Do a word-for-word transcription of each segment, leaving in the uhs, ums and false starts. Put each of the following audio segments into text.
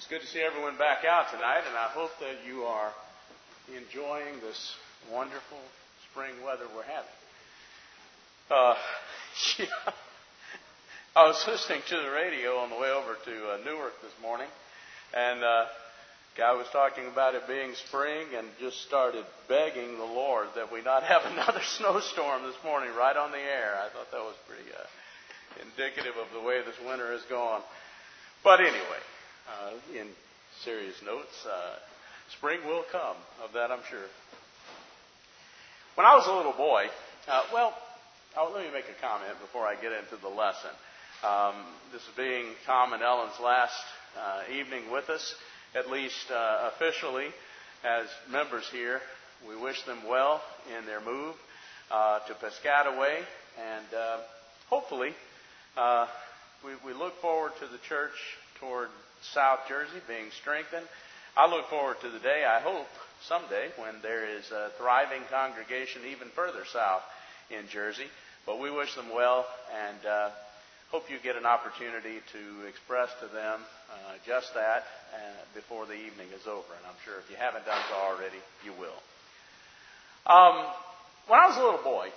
It's good to see everyone back out tonight, and I hope that you are enjoying this wonderful spring weather we're having. Uh, yeah, I was listening to the radio on the way over to uh, Newark this morning, and uh, guy was talking about it being spring and just started begging the Lord that we not have another snowstorm this morning right on the air. I thought that was pretty uh, indicative of the way this winter has gone. But anyway, uh, in serious notes, uh, spring will come. Of that I'm sure. When I was a little boy, uh, well, oh, let me make a comment before I get into the lesson. Um, this being Tom and Ellen's last uh, evening with us, at least uh, officially, as members here. We wish them well in their move uh, to Piscataway, and uh, hopefully uh, we, we look forward to the church toward South Jersey being strengthened. I look forward to the day, I hope, someday when there is a thriving congregation even further south in Jersey. But we wish them well, and uh, hope you get an opportunity to express to them uh, just that uh, before the evening is over. And I'm sure if you haven't done so already, you will. Um, when I was a little boy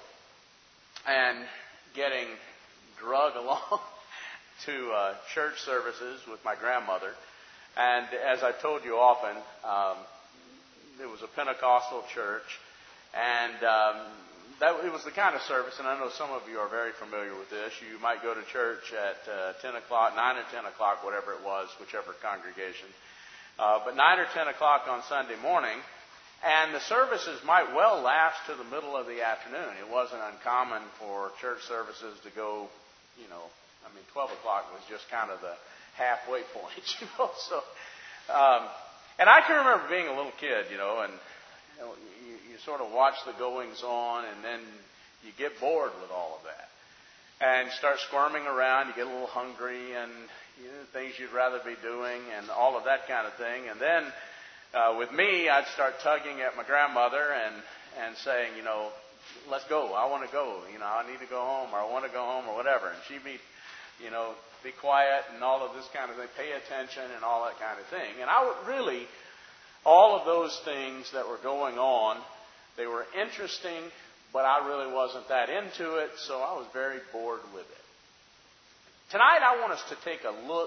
and getting drug along to uh, church services with my grandmother, and as I've told you often, um, it was a Pentecostal church, and um, that it was the kind of service, and I know some of you are very familiar with this. You might go to church at uh, ten o'clock, nine or ten o'clock, whatever it was, whichever congregation, uh, but nine or ten o'clock on Sunday morning, and the services might well last to the middle of the afternoon. It wasn't uncommon for church services to go, you know, I mean, twelve o'clock was just kind of the halfway point, you know. So, um, and I can remember being a little kid, you know, and you, know, you, you sort of watch the goings on, and then you get bored with all of that, and start squirming around. You get a little hungry, and you know, things you'd rather be doing, and all of that kind of thing. And then uh, with me, I'd start tugging at my grandmother and and saying, you know, let's go. I want to go. You know, I need to go home, or I want to go home, or whatever. And she'd be, you know, be quiet and all of this kind of thing, pay attention and all that kind of thing. And I would really, all of those things that were going on, they were interesting, but I really wasn't that into it, so I was very bored with it. Tonight I want us to take a look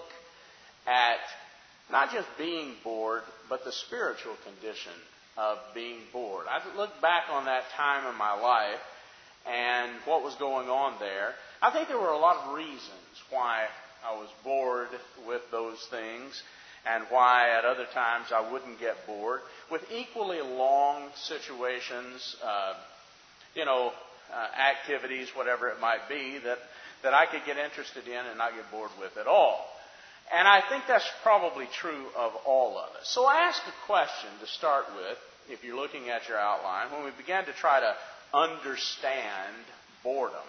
at not just being bored, but the spiritual condition of being bored. I look back on that time in my life and what was going on there. I think there were a lot of reasons why I was bored with those things and why at other times I wouldn't get bored with equally long situations, uh, you know, uh, activities, whatever it might be, that, that I could get interested in and not get bored with at all. And I think that's probably true of all of us. So I asked a question to start with, if you're looking at your outline, when we began to try to understand boredom.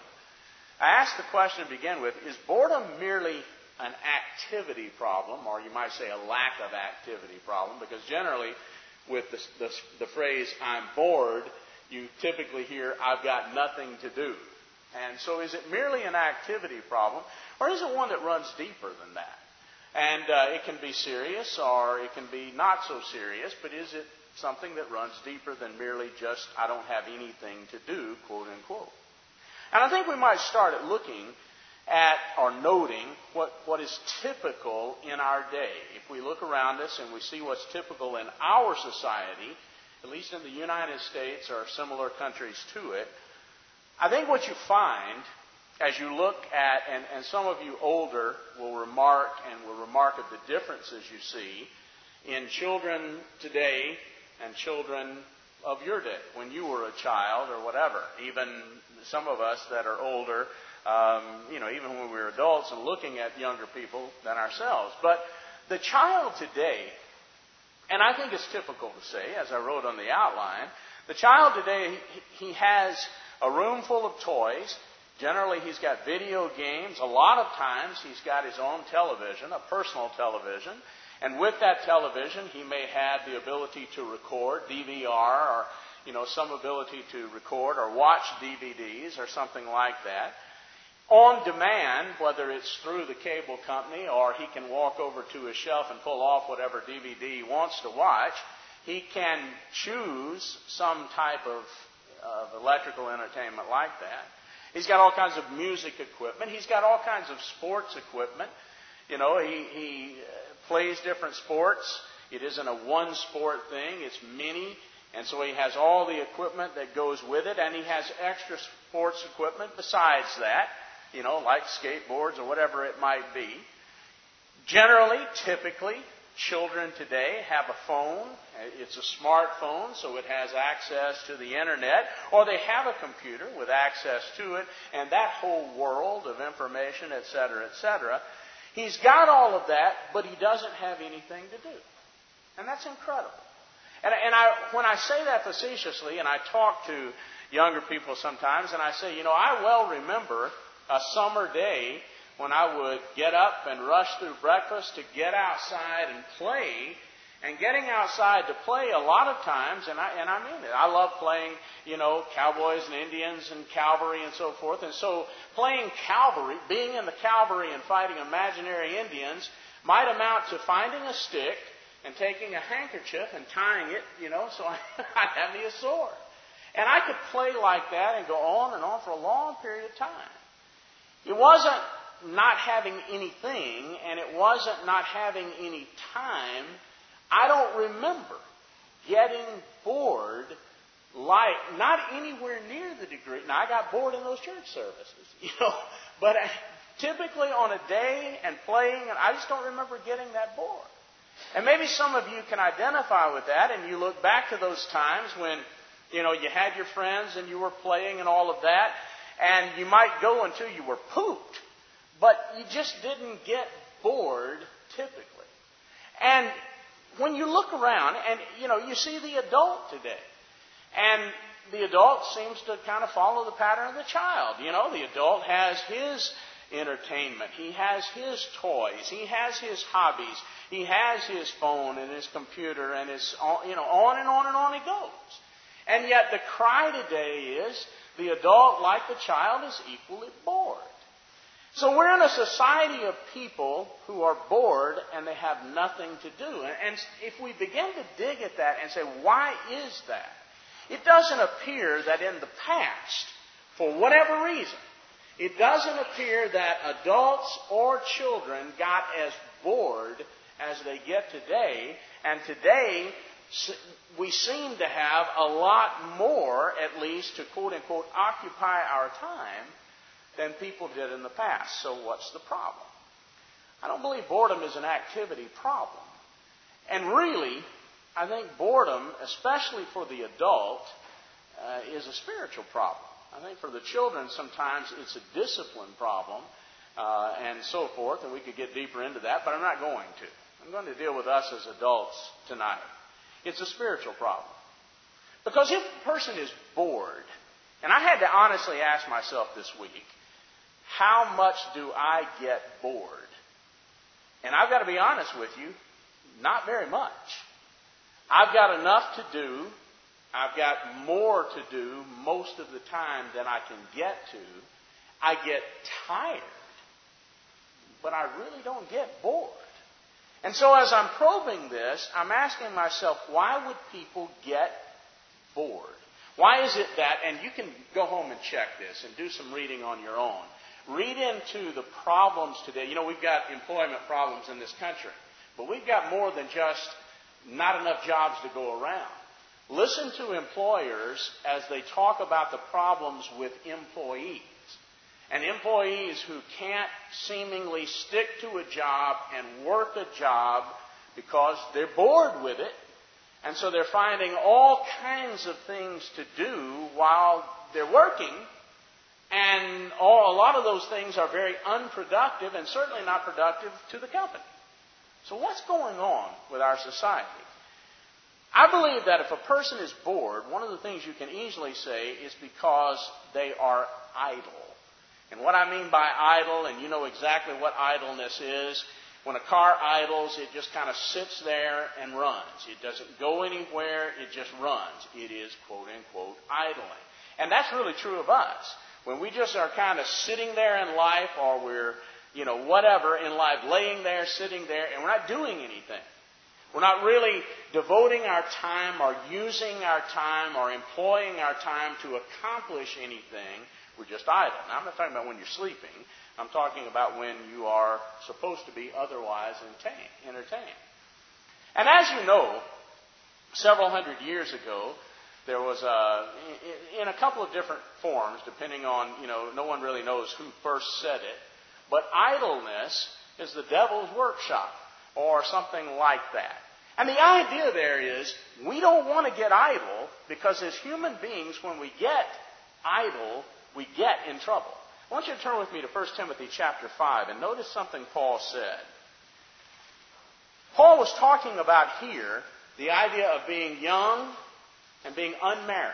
I asked the question to begin with, is boredom merely an activity problem, or you might say a lack of activity problem? Because generally, with the, the, the phrase, I'm bored, you typically hear, I've got nothing to do. And so is it merely an activity problem, or is it one that runs deeper than that? And uh, it can be serious, or it can be not so serious, but is it something that runs deeper than merely just, I don't have anything to do, quote unquote? And I think we might start at looking at or noting what, what is typical in our day. If we look around us and we see what's typical in our society, at least in the United States or similar countries to it, I think what you find as you look at, and, and some of you older will remark and will remark at the differences you see in children today and children of your day, when you were a child or whatever. Even some of us that are older, um, you know, even when we were adults and looking at younger people than ourselves. But the child today, and I think it's typical to say, as I wrote on the outline, the child today, he, he has a room full of toys. Generally, he's got video games. A lot of times, he's got his own television, a personal television. And with that television, he may have the ability to record, D V R, or, you know, some ability to record or watch D V Ds or something like that. on demand, whether it's through the cable company or he can walk over to his shelf and pull off whatever D V D he wants to watch. He can choose some type of, of electrical entertainment like that. He's got all kinds of music equipment. He's got all kinds of sports equipment. You know, he, he plays different sports. It isn't a one-sport thing. It's many. And so he has all the equipment that goes with it. And he has extra sports equipment besides that, you know, like skateboards or whatever it might be. Generally, typically, children today have a phone. It's a smartphone, so it has access to the internet. Or they have a computer with access to it and that whole world of information, et cetera, et cetera. He's got all of that, but he doesn't have anything to do. And that's incredible. And, and I, when I say that facetiously, and I talk to younger people sometimes, and I say, you know, I well remember a summer day when I would get up and rush through breakfast to get outside and play. And getting outside to play a lot of times, and I, and I mean it, I love playing, you know, cowboys and Indians and cavalry and so forth. And so playing cavalry, being in the cavalry and fighting imaginary Indians might amount to finding a stick and taking a handkerchief and tying it, you know, so I'd have me a sword. And I could play like that and go on and on for a long period of time. It wasn't not having anything, and it wasn't not having any time. I don't remember getting bored like, not anywhere near the degree. Now, I got bored in those church services, you know, but I, typically on a day and playing, and I just don't remember getting that bored. And maybe some of you can identify with that, and you look back to those times when, you know, you had your friends and you were playing and all of that, and you might go until you were pooped, but you just didn't get bored typically. And when you look around, and, you know, you see the adult today, and the adult seems to kind of follow the pattern of the child. You know, the adult has his entertainment. He has his toys. He has his hobbies. He has his phone and his computer and his, you know, on and on and on it goes. And yet the cry today is the adult, like the child, is equally bored. So we're in a society of people who are bored and they have nothing to do. And if we begin to dig at that and say, why is that? It doesn't appear that in the past, for whatever reason, it doesn't appear that adults or children got as bored as they get today. And today, we seem to have a lot more, at least, to quote-unquote, occupy our time than people did in the past. So what's the problem? I don't believe boredom is an activity problem. And really, I think boredom, especially for the adult, uh, is a spiritual problem. I think for the children, sometimes it's a discipline problem uh, and so forth, and we could get deeper into that, but I'm not going to. I'm going to deal with us as adults tonight. It's a spiritual problem. Because if a person is bored, and I had to honestly ask myself this week, how much do I get bored? And I've got to be honest with you, not very much. I've got enough to do. I've got more to do most of the time than I can get to. I get tired, but I really don't get bored. And so as I'm probing this, I'm asking myself, why would people get bored? Why is it that, and you can go home and check this and do some reading on your own. Read into the problems today. You know, we've got employment problems in this country, but we've got more than just not enough jobs to go around. Listen to employers as they talk about the problems with employees. And employees who can't seemingly stick to a job and work a job because they're bored with it. And so they're finding all kinds of things to do while they're working. And all, a lot of those things are very unproductive and certainly not productive to the company. So what's going on with our society? I believe that if a person is bored, one of the things you can easily say is because they are idle. And what I mean by idle, and you know exactly what idleness is, when a car idles, it just kind of sits there and runs. It doesn't go anywhere, it just runs. It is, quote-unquote, idling. And that's really true of us. When we just are kind of sitting there in life, or we're, you know, whatever in life, laying there, sitting there, and we're not doing anything. We're not really devoting our time or using our time or employing our time to accomplish anything. We're just idle. Now, I'm not talking about when you're sleeping. I'm talking about when you are supposed to be otherwise entertained. And as you know, several hundred years ago, there was a, in a couple of different forms, depending on, you know, no one really knows who first said it, but idleness is the devil's workshop, or something like that. And the idea there is, we don't want to get idle, because as human beings, when we get idle, we get in trouble. I want you to turn with me to First Timothy chapter five, and notice something Paul said. Paul was talking about here the idea of being young and being unmarried.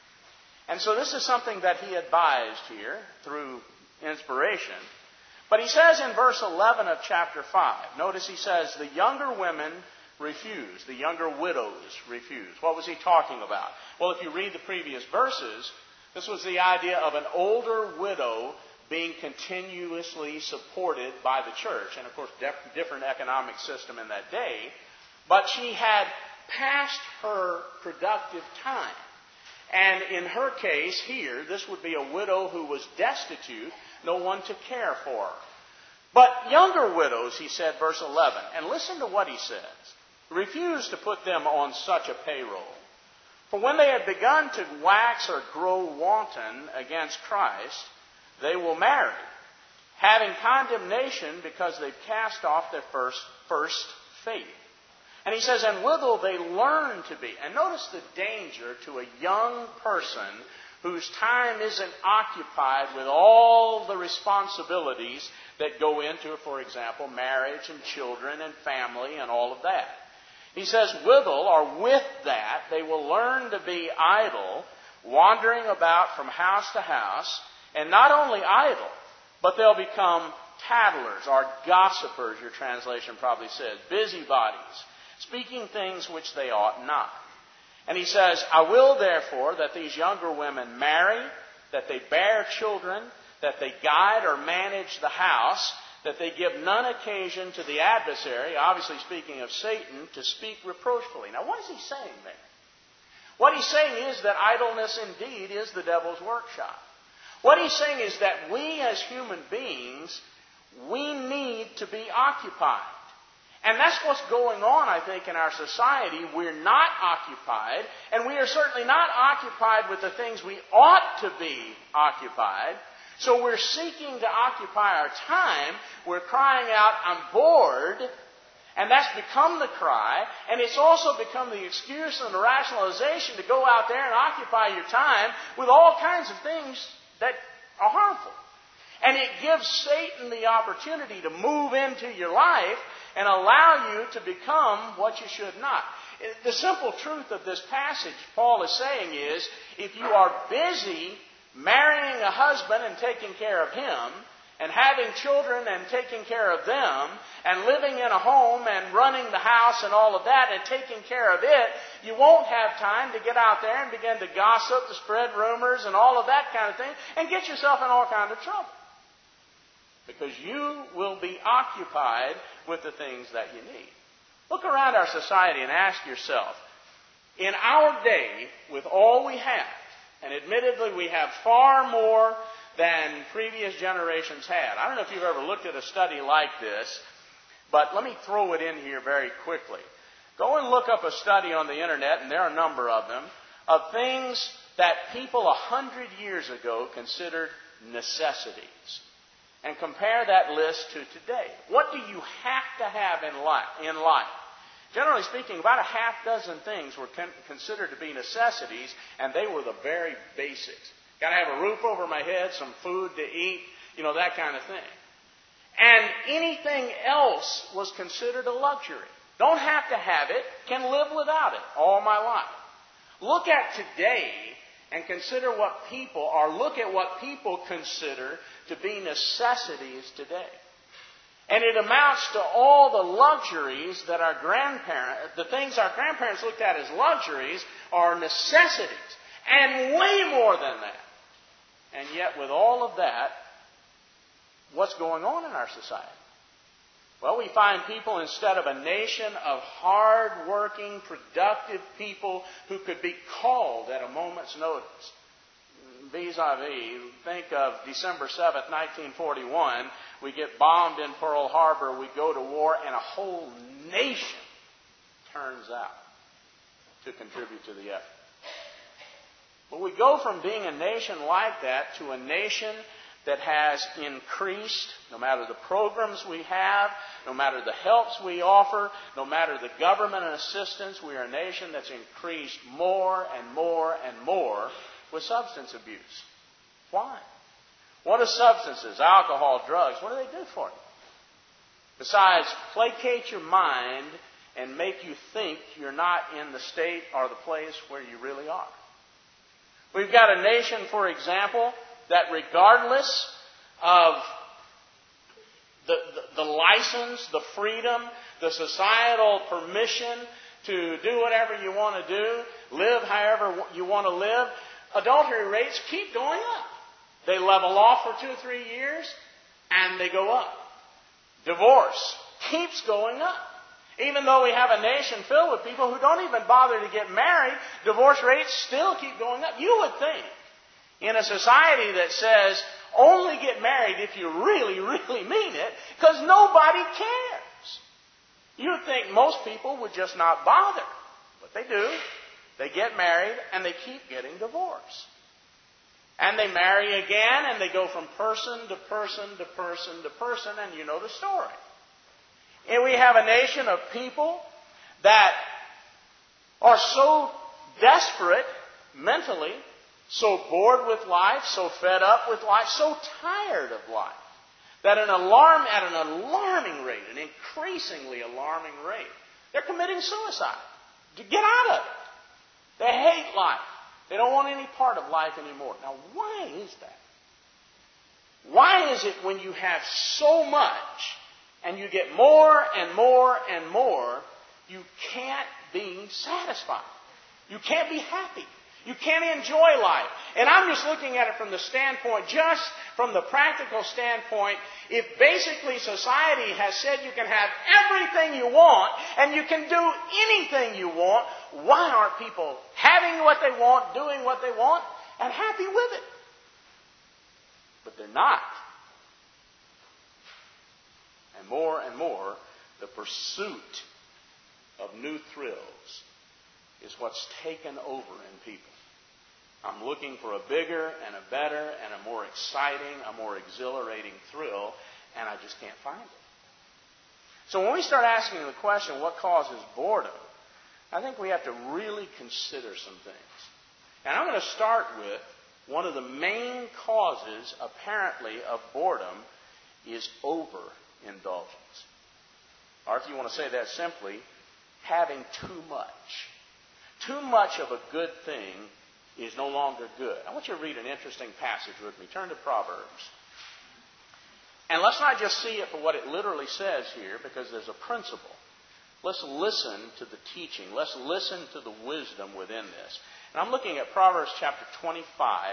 And so this is something that he advised here through inspiration. But he says in verse eleven of chapter five, notice he says, the younger women refuse, the younger widows refuse. What was he talking about? Well, if you read the previous verses, this was the idea of an older widow being continuously supported by the church. And of course, def- different economic system in that day. But she had passed her productive time. And in her case here, this would be a widow who was destitute, no one to care for her. But younger widows, he said, verse eleven, and listen to what he says, refuse to put them on such a payroll. For when they have begun to wax or grow wanton against Christ, they will marry, having condemnation because they've cast off their first, first faith. And he says, and withal they learn to be. And notice the danger to a young person whose time isn't occupied with all the responsibilities that go into, for example, marriage and children and family and all of that. He says, withal, or with that, they will learn to be idle, wandering about from house to house, and not only idle, but they'll become tattlers, or gossipers, your translation probably says, busybodies, speaking things which they ought not. And he says, I will therefore that these younger women marry, that they bear children, that they guide or manage the house, that they give none occasion to the adversary, obviously speaking of Satan, to speak reproachfully. Now, what is he saying there? What he's saying is that idleness indeed is the devil's workshop. What he's saying is that we as human beings, we need to be occupied. And that's what's going on, I think, in our society. We're not occupied, and we are certainly not occupied with the things we ought to be occupied. So we're seeking to occupy our time. We're crying out, I'm bored. And that's become the cry. And it's also become the excuse and the rationalization to go out there and occupy your time with all kinds of things that are harmful. And it gives Satan the opportunity to move into your life and allow you to become what you should not. The simple truth of this passage, Paul is saying, is if you are busy marrying a husband and taking care of him, and having children and taking care of them, and living in a home and running the house and all of that and taking care of it, you won't have time to get out there and begin to gossip, to spread rumors and all of that kind of thing, and get yourself in all kinds of trouble. Because you will be occupied with the things that you need. Look around our society and ask yourself, in our day, with all we have, and admittedly we have far more than previous generations had. I don't know if you've ever looked at a study like this, but let me throw it in here very quickly. Go and look up a study on the internet, and there are a number of them, of things that people a hundred years ago considered necessities. And compare that list to today. What do you have to have in life? In life? Generally speaking, about a half dozen things were con- considered to be necessities, and they were the very basics. Got to have a roof over my head, some food to eat, you know, that kind of thing. And anything else was considered a luxury. Don't have to have it, can live without it all my life. Look at today and consider what people, or look at what people consider to be necessities today. And it amounts to all the luxuries that our grandparents, the things our grandparents looked at as luxuries, are necessities. And way more than that. And yet with all of that, what's going on in our society? Well, we find people, instead of a nation of hard-working, productive people who could be called at a moment's notice. Vis-a-vis, think of December seventh, nineteen forty-one. We get bombed in Pearl Harbor. We go to war, and a whole nation turns out to contribute to the effort. But we go from being a nation like that to a nation that has increased, no matter the programs we have, no matter the helps we offer, no matter the government assistance, we are a nation that's increased more and more and more with substance abuse. Why? What are substances? Alcohol, drugs. What do they do for you? Besides, placate your mind and make you think you're not in the state or the place where you really are. We've got a nation, for example, that regardless of the, the, the license, the freedom, the societal permission to do whatever you want to do, live however you want to live, adultery rates keep going up. They level off for two or three years, and they go up. Divorce keeps going up. Even though we have a nation filled with people who don't even bother to get married, divorce rates still keep going up. You would think, in a society that says, only get married if you really, really mean it, because nobody cares. You would think most people would just not bother. But they do. They get married, and they keep getting divorced. And they marry again, and they go from person to person to person to person, and you know the story. And we have a nation of people that are so desperate mentally, so bored with life, so fed up with life, so tired of life, that an alarm at an alarming rate, an increasingly alarming rate, they're committing suicide to get out of it. They hate life. They don't want any part of life anymore. Now, why is that? Why is it when you have so much and you get more and more and more, you can't be satisfied? You can't be happy. You can't enjoy life. And I'm just looking at it from the standpoint, just from the practical standpoint, if basically society has said you can have everything you want and you can do anything you want, why aren't people having what they want, doing what they want, and happy with it? But they're not. And more and more, the pursuit of new thrills is what's taken over in people. I'm looking for a bigger and a better and a more exciting, a more exhilarating thrill, and I just can't find it. So when we start asking the question, what causes boredom, I think we have to really consider some things. And I'm going to start with one of the main causes, apparently, of boredom is overindulgence. Or if you want to say that simply, having too much. Too much of a good thing is no longer good. I want you to read an interesting passage with me. Turn to Proverbs. And let's not just see it for what it literally says here, because there's a principle. Let's listen to the teaching. Let's listen to the wisdom within this. And I'm looking at Proverbs chapter twenty-five.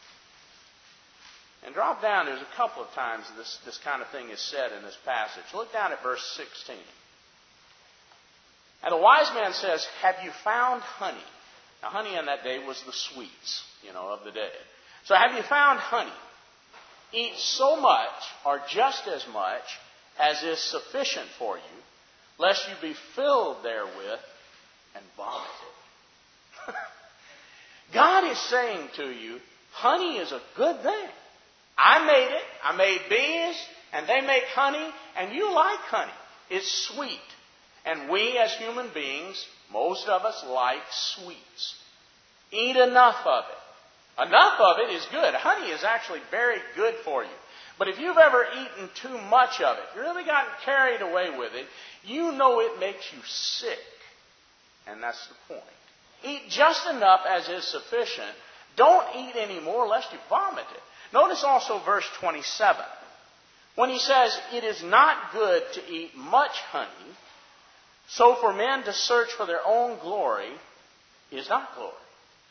And drop down, there's a couple of times this, this kind of thing is said in this passage. Look down at verse sixteen. And the wise man says, have you found honey? Now, honey in that day was the sweets, you know, of the day. So have you found honey? Eat so much, or just as much, as is sufficient for you, lest you be filled therewith and vomited. God is saying to you, honey is a good thing. I made it. I made bees, and they make honey, and you like honey. It's sweet. And we as human beings, most of us like sweets. Eat enough of it. Enough of it is good. Honey is actually very good for you. But if you've ever eaten too much of it, if you've really gotten carried away with it, you know it makes you sick. And that's the point. Eat just enough as is sufficient. Don't eat any more lest you vomit it. Notice also verse twenty-seven. When he says, it is not good to eat much honey, so for men to search for their own glory is not glory.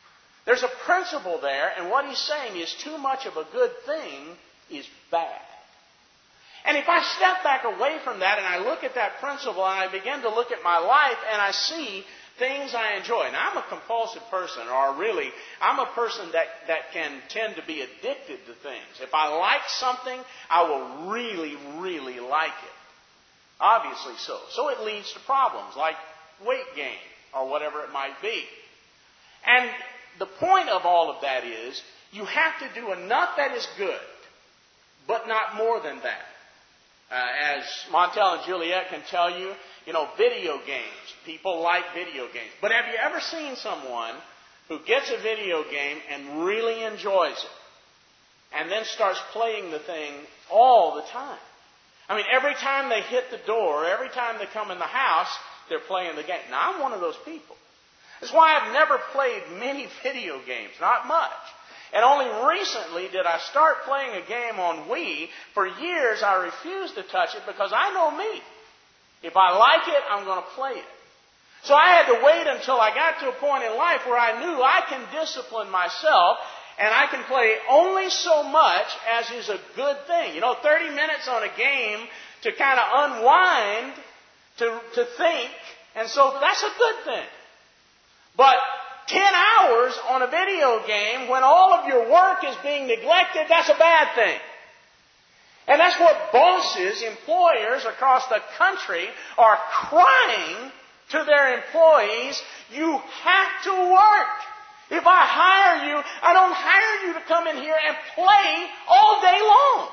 There's a principle there, and what he's saying is too much of a good thing is bad. And if I step back away from that and I look at that principle and I begin to look at my life and I see things I enjoy. Now, I'm a compulsive person, or really, I'm a person that, that can tend to be addicted to things. If I like something, I will really, really like it. Obviously so. So it leads to problems like weight gain or whatever it might be. And the point of all of that is you have to do enough that is good, but not more than that. Uh, as Montel and Juliet can tell you, you know, video games. People like video games. But have you ever seen someone who gets a video game and really enjoys it and then starts playing the thing all the time? I mean, every time they hit the door, every time they come in the house, they're playing the game. Now, I'm one of those people. That's why I've never played many video games, not much. And only recently did I start playing a game on Wii. For years, I refused to touch it because I know me. If I like it, I'm going to play it. So I had to wait until I got to a point in life where I knew I can discipline myself and I can play only so much as is a good thing. You know, thirty minutes on a game to kind of unwind, to, to think, and so that's a good thing. But ten hours on a video game when all of your work is being neglected, that's a bad thing. And that's what bosses, employers across the country are crying to their employees. You have to work. If I hire you, I don't hire you to come in here and play all day long.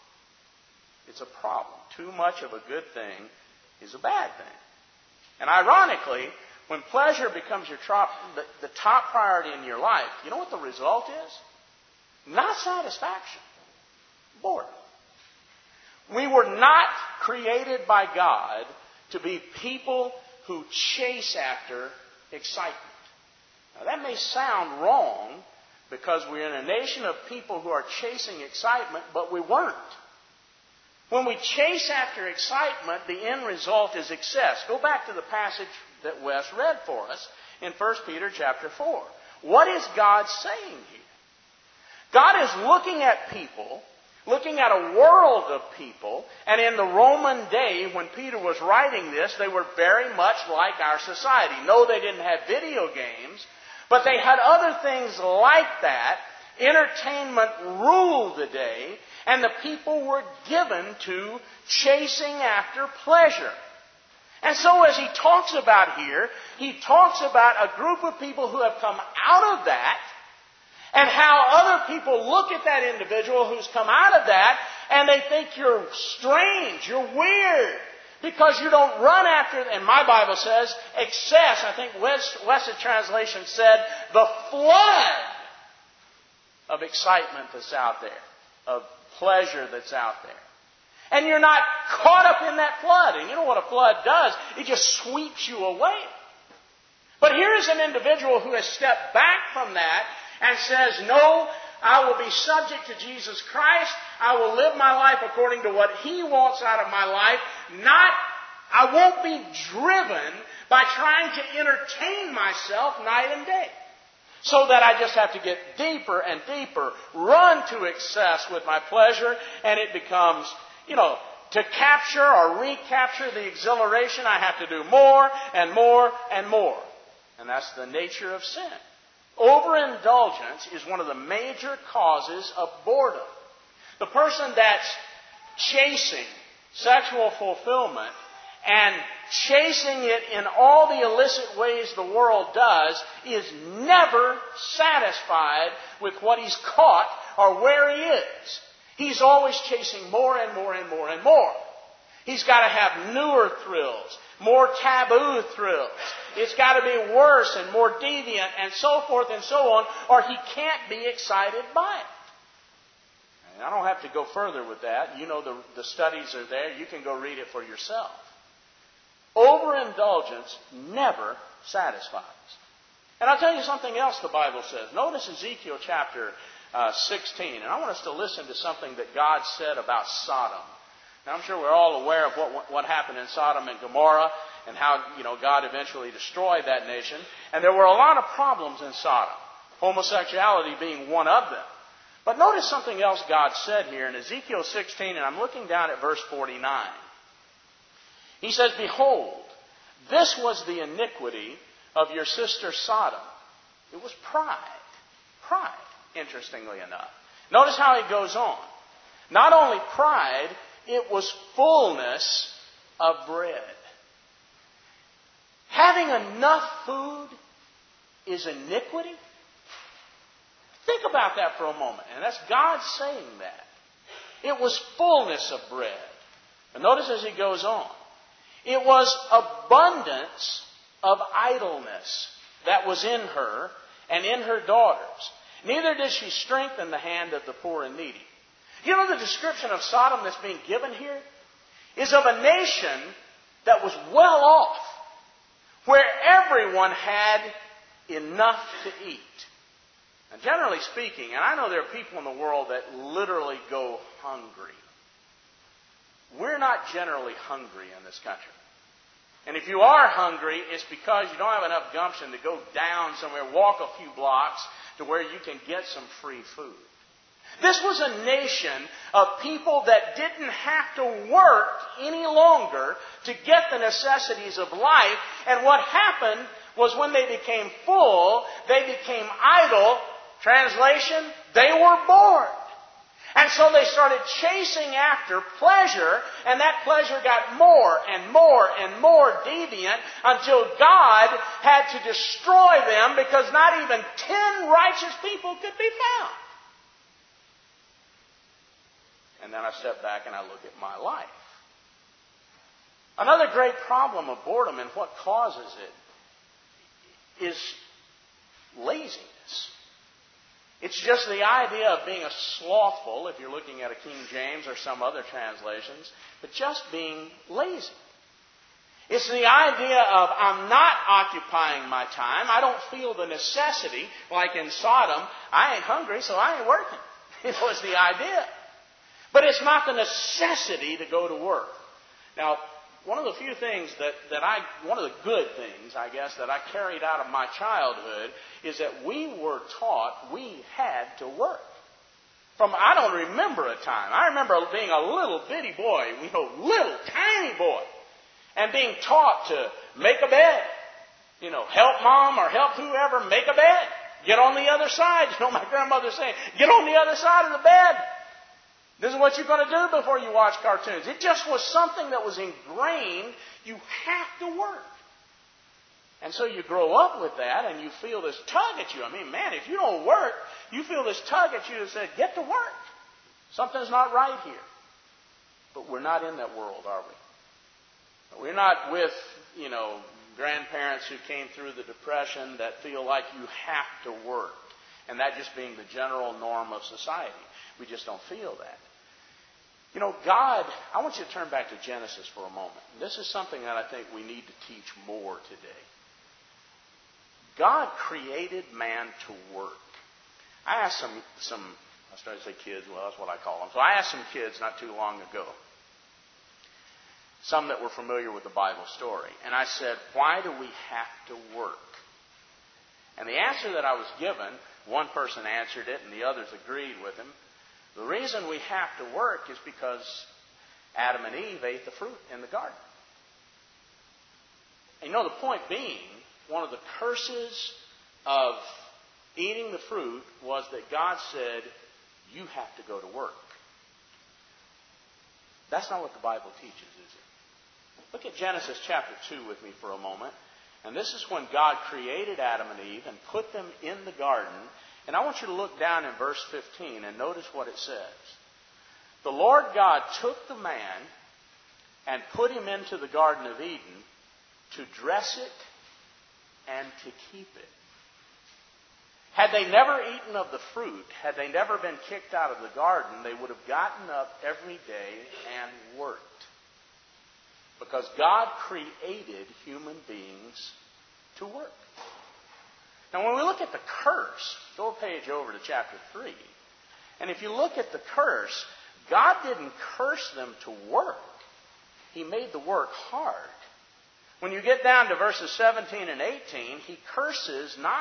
It's a problem. Too much of a good thing is a bad thing. And ironically, when pleasure becomes your top, the, the top priority in your life, you know what the result is? Not satisfaction. Boredom. We were not created by God to be people who chase after excitement. Now, that may sound wrong because we're in a nation of people who are chasing excitement, but we weren't. When we chase after excitement, the end result is excess. Go back to the passage that Wes read for us in First Peter chapter four. What is God saying here? God is looking at people, looking at a world of people, and in the Roman day when Peter was writing this, they were very much like our society. No, they didn't have video games, but they had other things like that. Entertainment ruled the day, and the people were given to chasing after pleasure. And so as he talks about here, he talks about a group of people who have come out of that, and how other people look at that individual who's come out of that, and they think you're strange, you're weird, because you don't run after, and my Bible says, excess. I think Wes, Wes' translation said, the flood of excitement that's out there, of pleasure that's out there. And you're not caught up in that flood. And you know what a flood does? It just sweeps you away. But here is an individual who has stepped back from that and says, no, I will be subject to Jesus Christ. I will live my life according to what He wants out of my life. Not, I won't be driven by trying to entertain myself night and day. So that I just have to get deeper and deeper, run to excess with my pleasure, and it becomes, you know, to capture or recapture the exhilaration, I have to do more and more and more. And that's the nature of sin. Overindulgence is one of the major causes of boredom. The person that's chasing sexual fulfillment and chasing it in all the illicit ways the world does is never satisfied with what he's caught or where he is. He's always chasing more and more and more and more. He's got to have newer thrills, more taboo thrills. It's got to be worse and more deviant and so forth and so on, or he can't be excited by it. And I don't have to go further with that. You know the, the studies are there. You can go read it for yourself. Overindulgence never satisfies. And I'll tell you something else the Bible says. Notice Ezekiel chapter uh, sixteen. And I want us to listen to something that God said about Sodom. Now, I'm sure we're all aware of what, what happened in Sodom and Gomorrah and how, you know, God eventually destroyed that nation. And there were a lot of problems in Sodom. homosexuality being one of them. But notice something else God said here in Ezekiel sixteen, and I'm looking down at verse forty-nine. He says, "Behold, this was the iniquity of your sister Sodom." It was pride. Pride, interestingly enough. Notice how he goes on. Not only pride, it was fullness of bread. Having enough food is iniquity? Think about that for a moment. And that's God saying that. It was fullness of bread. And notice as he goes on. It was abundance of idleness that was in her and in her daughters. Neither did she strengthen the hand of the poor and needy. You know, the description of Sodom that's being given here is of a nation that was well off, where everyone had enough to eat. And generally speaking, and I know there are people in the world that literally go hungry. We're not generally hungry in this country. And if you are hungry, it's because you don't have enough gumption to go down somewhere, walk a few blocks to where you can get some free food. This was a nation of people that didn't have to work any longer to get the necessities of life. And what happened was when they became full, they became idle. Translation, they were bored. And so they started chasing after pleasure, and that pleasure got more and more and more deviant until God had to destroy them because not even ten righteous people could be found. And then I step back and I look at my life. Another great problem of boredom and what causes it is laziness. It's just the idea of being a slothful, if you're looking at a King James or some other translations, but just being lazy. It's the idea of I'm not occupying my time. I don't feel the necessity, like in Sodom, I ain't hungry, so I ain't working. It was the idea. But it's not the necessity to go to work. Now, one of the few things that, that I, one of the good things, I guess, that I carried out of my childhood is that we were taught we had to work. From, I don't remember a time. I remember being a little bitty boy, you know, little tiny boy, and being taught to make a bed. You know, help mom or help whoever make a bed. Get on the other side. You know, my grandmother saying, get on the other side of the bed. This is what you're going to do before you watch cartoons. It just was something that was ingrained. You have to work. And so you grow up with that and you feel this tug at you. I mean, man, if you don't work, you feel this tug at you that says, get to work. Something's not right here. But we're not in that world, are we? We're not with, you know, grandparents who came through the Depression that feel like you have to work. And that just being the general norm of society. We just don't feel that. You know, God, I want you to turn back to Genesis for a moment. This is something that I think we need to teach more today. God created man to work. I asked some, some I started to say kids, well, that's what I call them. So I asked some kids not too long ago, some that were familiar with the Bible story. And I said, why do we have to work? And the answer that I was given, one person answered it and the others agreed with him. The reason we have to work is because Adam and Eve ate the fruit in the garden. And you know, the point being, one of the curses of eating the fruit was that God said, you have to go to work. That's not what the Bible teaches, is it? Look at Genesis chapter two with me for a moment. And this is when God created Adam and Eve and put them in the garden. And I want you to look down in verse fifteen and notice what it says. The Lord God took the man and put him into the Garden of Eden to dress it and to keep it. Had they never eaten of the fruit, had they never been kicked out of the garden, they would have gotten up every day and worked. Because God created human beings to work. Now, when we look at the curse, go a page over to chapter three. And if you look at the curse, God didn't curse them to work. He made the work hard. When you get down to verses seventeen and eighteen, He curses not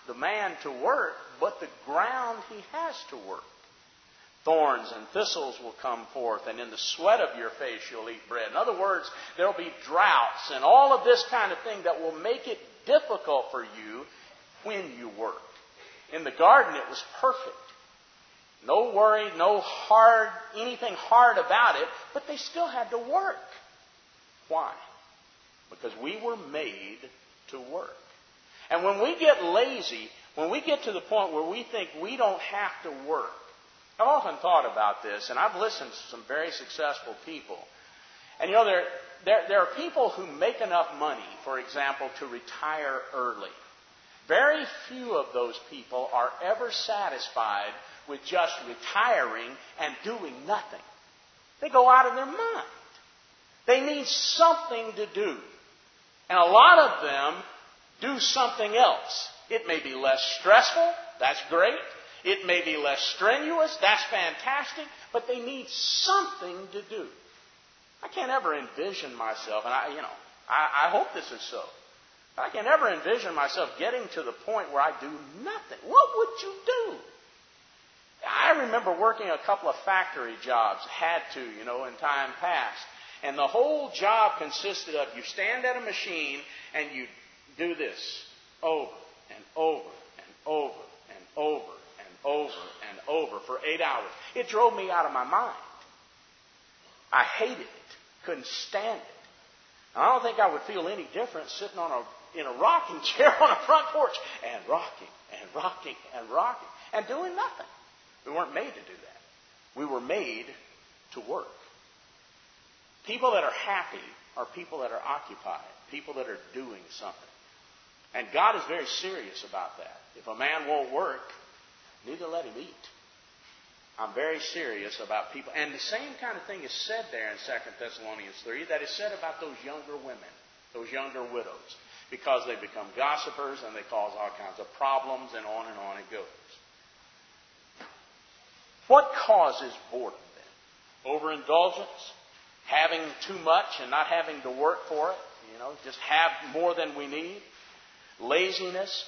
the man to work, but the ground he has to work. Thorns and thistles will come forth, and in the sweat of your face you'll eat bread. In other words, there will be droughts and all of this kind of thing that will make it difficult for you when you work. In the garden, it was perfect. No worry, no hard, anything hard about it, but they still had to work. Why? Because we were made to work. And when we get lazy, when we get to the point where we think we don't have to work, I've often thought about this, and I've listened to some very successful people. And you know, there, there, there are people who make enough money, for example, to retire early. Very few of those people are ever satisfied with just retiring and doing nothing. They go out of their mind. They need something to do. And a lot of them do something else. It may be less stressful. That's great. It may be less strenuous. That's fantastic. But they need something to do. I can't ever envision myself, and I, you know, I, I hope this is so. I can never envision myself getting to the point where I do nothing. What would you do? I remember working a couple of factory jobs, had to, you know, in time past. And the whole job consisted of you stand at a machine and you do this over and over and over and over and over and over for eight hours. It drove me out of my mind. I hated it. Couldn't stand it. I don't think I would feel any different sitting on a in a rocking chair on a front porch and rocking and rocking and rocking and doing nothing. We weren't made to do that. We were made to work. People that are happy are people that are occupied, people that are doing something. And God is very serious about that. If a man won't work, need to let him eat. I'm very serious about people. And the same kind of thing is said there in Second Thessalonians three that is said about those younger women, those younger widows, because they become gossipers and they cause all kinds of problems, and on and on it goes. What causes boredom then? Overindulgence? Having too much and not having to work for it? You know, just have more than we need? Laziness?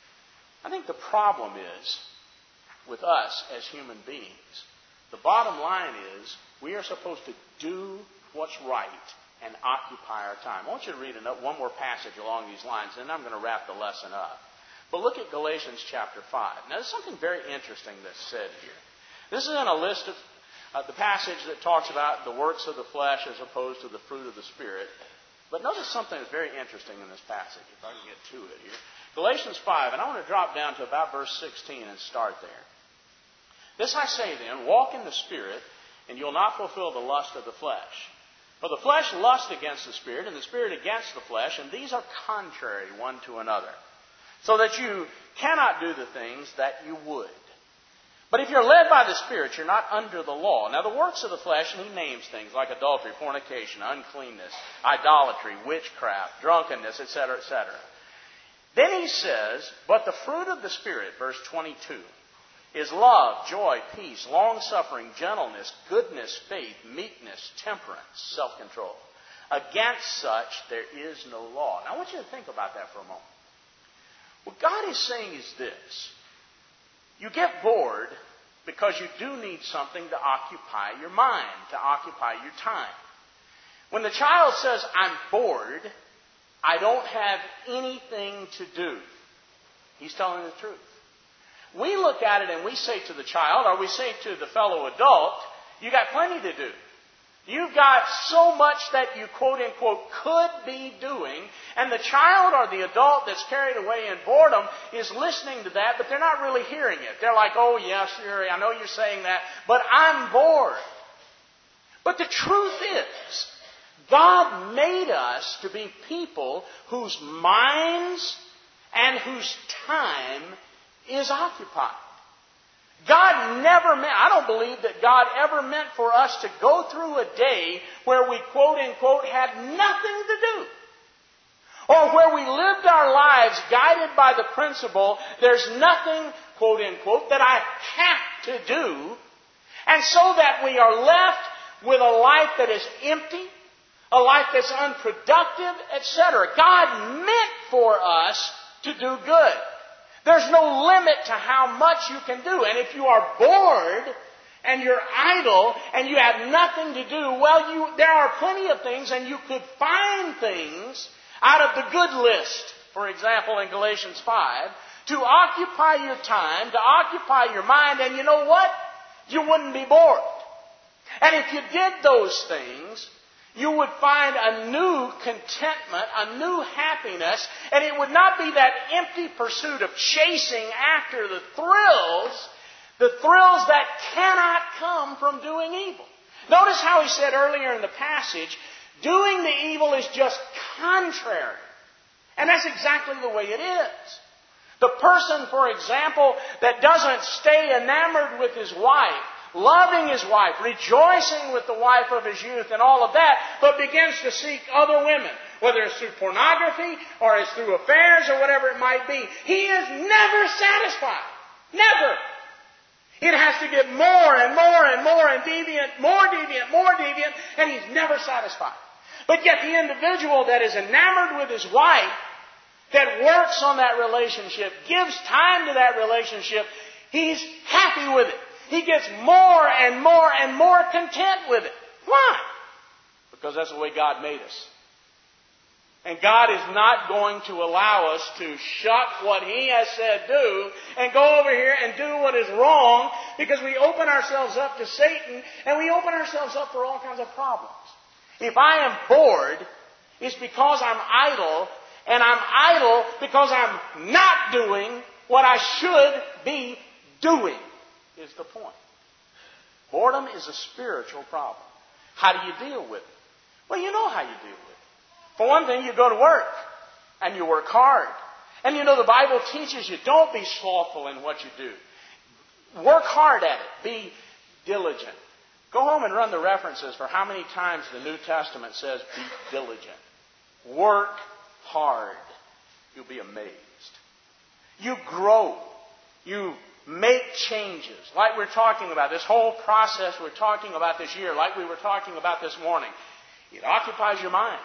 I think the problem is, with us as human beings, the bottom line is we are supposed to do what's right and occupy our time. I want you to read one more passage along these lines, and then I'm going to wrap the lesson up. But look at Galatians chapter five. Now, there's something very interesting that's said here. This is in a list of uh, the passage that talks about the works of the flesh as opposed to the fruit of the Spirit. But notice something that's very interesting in this passage, if I can get to it here. Galatians five, and I want to drop down to about verse sixteen and start there. This I say then, walk in the Spirit, and you'll not fulfill the lust of the flesh. For the flesh lusts against the Spirit, and the Spirit against the flesh, and these are contrary one to another, so that you cannot do the things that you would. But if you're led by the Spirit, you're not under the law. Now the works of the flesh, and he names things like adultery, fornication, uncleanness, idolatry, witchcraft, drunkenness, et cetera, et cetera. Then he says, but the fruit of the Spirit, verse twenty-two, is love, joy, peace, long-suffering, gentleness, goodness, faith, meekness, temperance, self-control. Against such there is no law. Now I want you to think about that for a moment. What God is saying is this. You get bored because you do need something to occupy your mind, to occupy your time. When the child says, I'm bored, I don't have anything to do, he's telling the truth. We look at it and we say to the child, or we say to the fellow adult, you got plenty to do. You've got so much that you, quote unquote, could be doing, and the child or the adult that's carried away in boredom is listening to that, but they're not really hearing it. They're like, oh, yes, sure, I know you're saying that, but I'm bored. But the truth is, God made us to be people whose minds and whose time is occupied. God never meant, I don't believe that God ever meant for us to go through a day where we, quote unquote, had nothing to do. Or where we lived our lives guided by the principle, there's nothing, quote unquote, that I have to do. And so that we are left with a life that is empty, a life that's unproductive, et cetera. God meant for us to do good. There's no limit to how much you can do. And if you are bored and you're idle and you have nothing to do, well, you, there are plenty of things, and you could find things out of the good list. For example, in Galatians five, to occupy your time, to occupy your mind, and you know what? You wouldn't be bored. And if you did those things, you would find a new contentment, a new happiness, and it would not be that empty pursuit of chasing after the thrills, the thrills that cannot come from doing evil. Notice how he said earlier in the passage, doing the evil is just contrary. And that's exactly the way it is. The person, for example, that doesn't stay enamored with his wife, loving his wife, rejoicing with the wife of his youth and all of that, but begins to seek other women, whether it's through pornography or it's through affairs or whatever it might be, he is never satisfied. Never. It has to get more and more and more and deviant, more deviant, more deviant, and he's never satisfied. But yet the individual that is enamored with his wife, that works on that relationship, gives time to that relationship, he's happy with it. He gets more and more and more content with it. Why? Because that's the way God made us. And God is not going to allow us to shuck what He has said do and go over here and do what is wrong, because we open ourselves up to Satan and we open ourselves up for all kinds of problems. If I am bored, it's because I'm idle, and I'm idle because I'm not doing what I should be doing, is the point. Boredom is a spiritual problem. How do you deal with it? Well, you know how you deal with it. For one thing, you go to work, and you work hard. And you know the Bible teaches you, don't be slothful in what you do. Work hard at it. Be diligent. Go home and run the references for how many times the New Testament says, be diligent. Work hard. You'll be amazed. You grow. You make changes. Like we're talking about, this whole process we're talking about this year, like we were talking about this morning. It occupies your mind.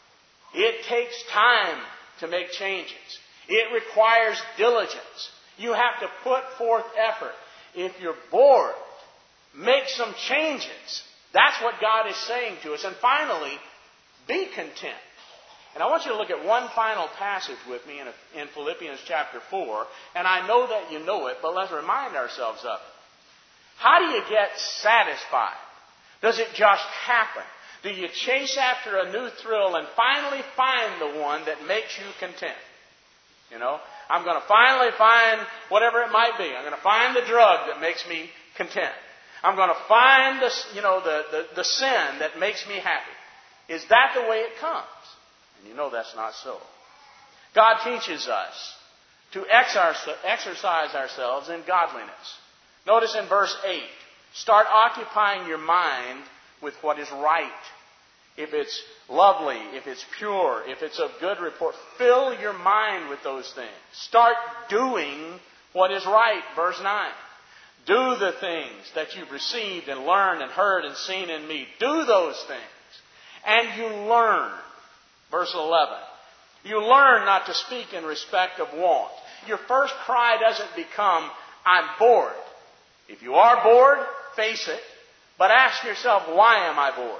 It takes time to make changes. It requires diligence. You have to put forth effort. If you're bored, make some changes. That's what God is saying to us. And finally, be content. And I want you to look at one final passage with me in, a, in Philippians chapter four. And I know that you know it, but let's remind ourselves of it. How do you get satisfied? Does it just happen? Do you chase after a new thrill and finally find the one that makes you content? You know, I'm going to finally find whatever it might be. I'm going to find the drug that makes me content. I'm going to find the, you know, the, the, the sin that makes me happy. Is that the way it comes? And you know that's not so. God teaches us to exercise ourselves in godliness. Notice in verse eight, start occupying your mind with what is right. If it's lovely, if it's pure, if it's of good report, fill your mind with those things. Start doing what is right. Verse nine. Do the things that you've received and learned and heard and seen in me. Do those things. And you learn. Verse eleven. You learn not to speak in respect of want. Your first cry doesn't become, I'm bored. If you are bored, face it. But ask yourself, why am I bored?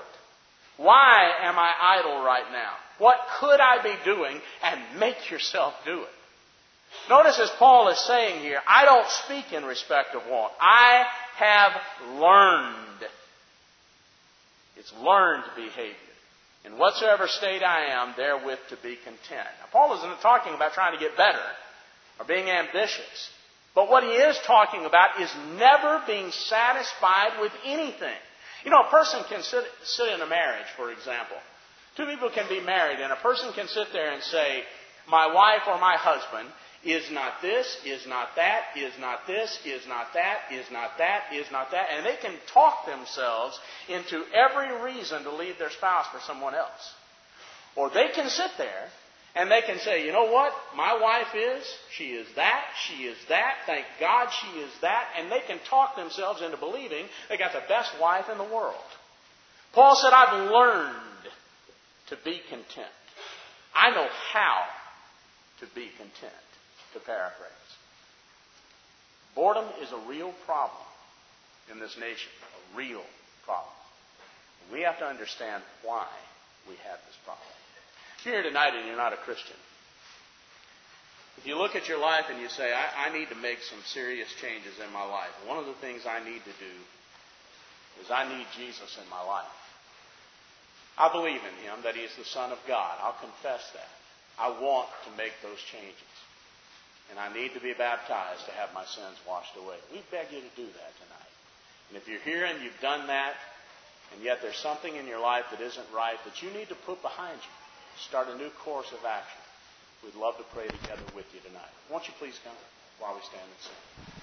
Why am I idle right now? What could I be doing? And make yourself do it. Notice as Paul is saying here, I don't speak in respect of want. I have learned. It's learned behavior. In whatsoever state I am, therewith to be content. Now, Paul isn't talking about trying to get better or being ambitious. But what he is talking about is never being satisfied with anything. You know, a person can sit, sit in a marriage, for example. Two people can be married, and a person can sit there and say, my wife or my husband is not this, is not that, is not this, is not that, is not that, is not that. And they can talk themselves into every reason to leave their spouse for someone else. Or they can sit there and they can say, you know what? My wife is, she is that, she is that, thank God she is that. And they can talk themselves into believing they got the best wife in the world. Paul said, I've learned to be content. I know how to be content, to paraphrase. Boredom is a real problem in this nation, a real problem. We have to understand why we have this problem. If you're here tonight and you're not a Christian, if you look at your life and you say, I, I need to make some serious changes in my life, one of the things I need to do is I need Jesus in my life. I believe in Him, that He is the Son of God. I'll confess that. I want to make those changes. And I need to be baptized to have my sins washed away. We beg you to do that tonight. And if you're here and you've done that, and yet there's something in your life that isn't right that you need to put behind you, start a new course of action, we'd love to pray together with you tonight. Won't you please come while we stand and sing?